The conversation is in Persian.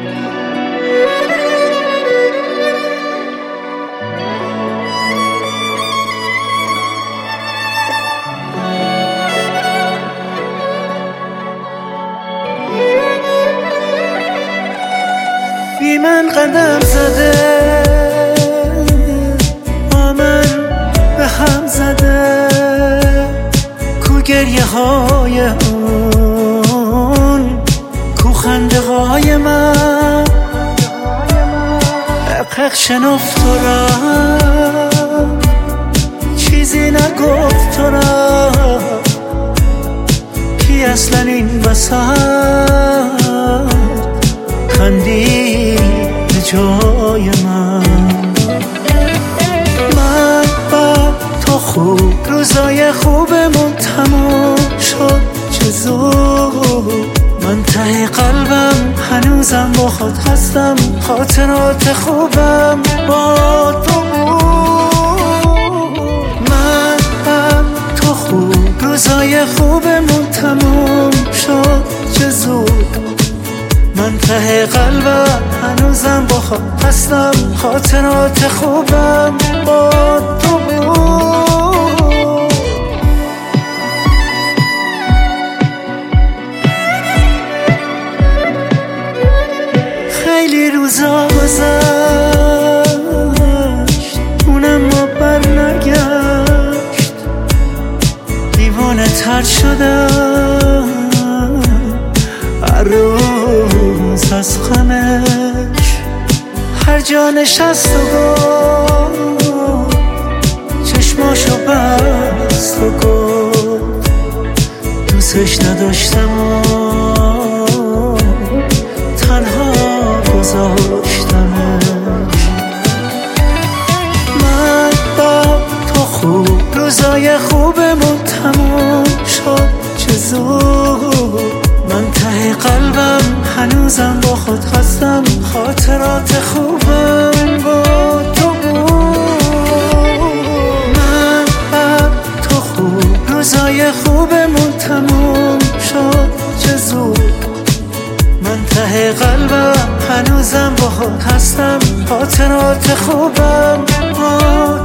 بی من قدم زده، با من به هم زده، کو گریه های اون، کو خنده های من. حق شنفت تو را، چیزی نگفت تو را، کی اصلا این وسط خندی به جای من با تو خوب، روزای خوبمون تموم شد چه زود. من ته قلبم هنوزم با خود هستم، خاطرات خوبم با تو بود. من تو خوب، روزای خوبمون تموم شد چه زود. من ته قلبم هنوزم با خود هستم، خاطرات خوبم با تو بود. خیلی روزا گذشت، اونم ما بر نگشت، دیوانه تر شدم هر روز از غمش. هر جا نشست و گفت، چشماشو بست و گفت، دوستش نداشتم و تنها گذاشتمش. من با تو خوب، روزای خوبمون تموم شد چه زود. من ته قلبم هنوزم با خود هستم، خاطرات خوبم با تو بود. من تو خوب، روزای خوبمون تموم شد چه زود. من ته قلبم هنوزم با خود هستم، خاطرات خوبم با